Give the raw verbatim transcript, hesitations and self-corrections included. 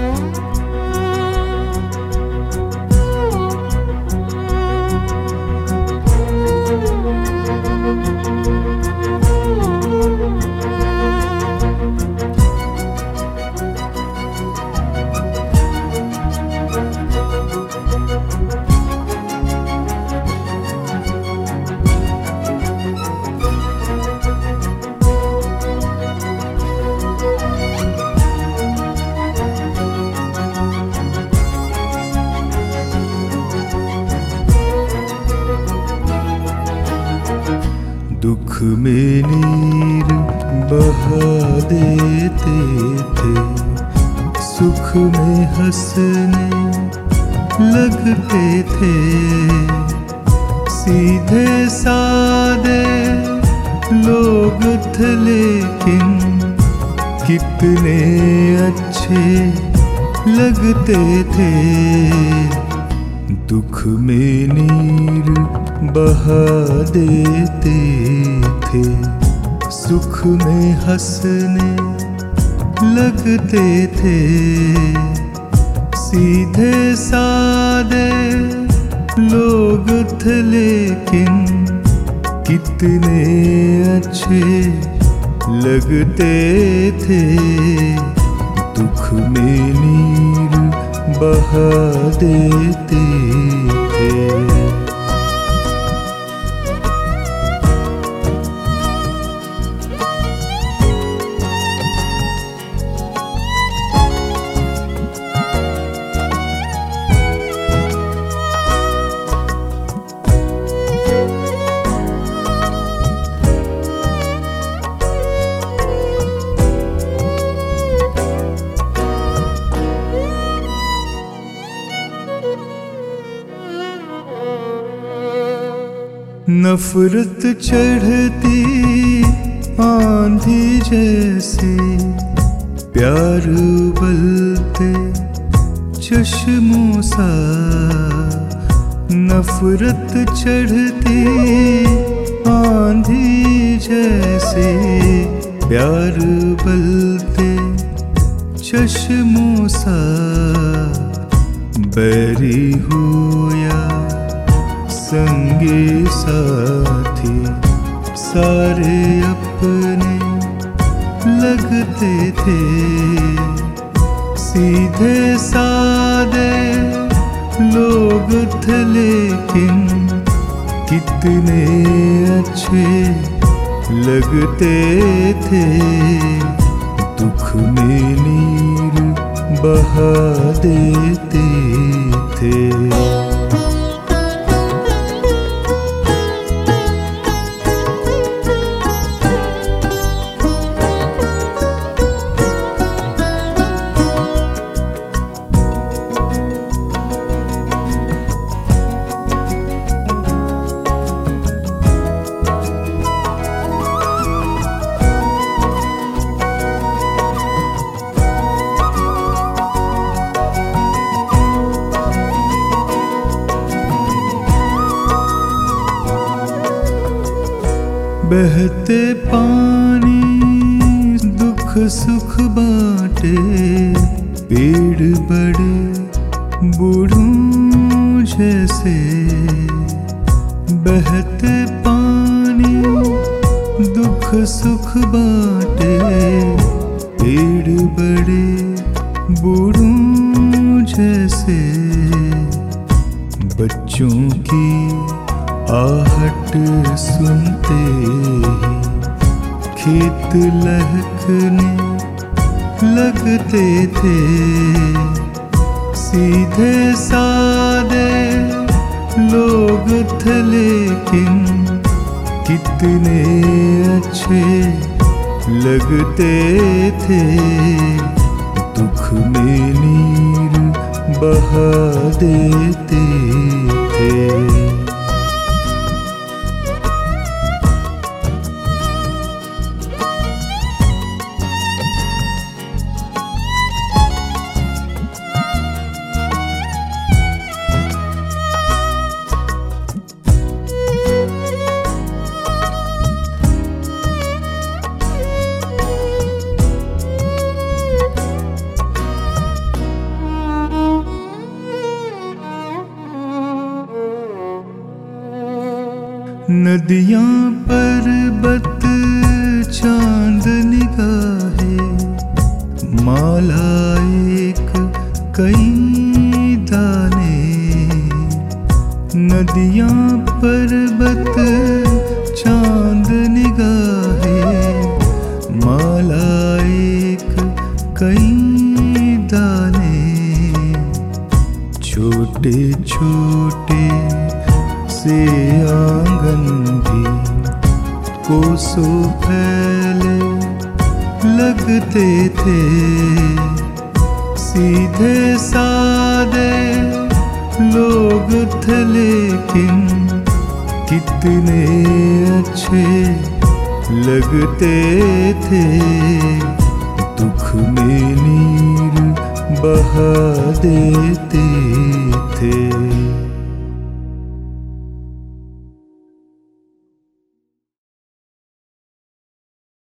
दुख में नीर बहा देते थे, सुख में हंसने लगते थे। सीधे सादे लोग थे लेकिन कितने अच्छे लगते थे। दुख में नीर बहा देते थे, सुख में हंसने लगते थे। सीधे सादे लोग थे लेकिन कितने अच्छे लगते थे। दुख में नीर बहा देते थे। नफरत चढ़ती आंधी जैसे, प्यार उबलते चश्मों सा। नफरत चढ़ती आंधी जैसे, प्यार उबलते चश्मों सा। बैरी हो या संगे साथी, सारे अपने लगते थे। सीधे सादे लोग थे लेकिन कितने अच्छे लगते थे। दुख में नीर बहा देते थे। बहते पानी दुख सुख बांटे, पेड़ बड़े बूढ़ों जैसे। बहते पानी दुख सुख बांटे, पेड़ बड़े बूढ़ों जैसे। बच्चों की आहट सुनते ही खेत लहकने लगते थे। सीधे सादे लोग थे लेकिन कितने अच्छे लगते थे। दुख में नीर बहा देते थे। नदियां पर्वत चांद निगाहे, माला एक कई दाने। नदियां पर्वत चांद निगाहे, माला एक कई दाने। छोटे छोटे से आंगन भी कोसों फैले लगते थे। सीधे सादे लोग थे लेकिन कितने अच्छे लगते थे। दुख में नीर बहा देते थे।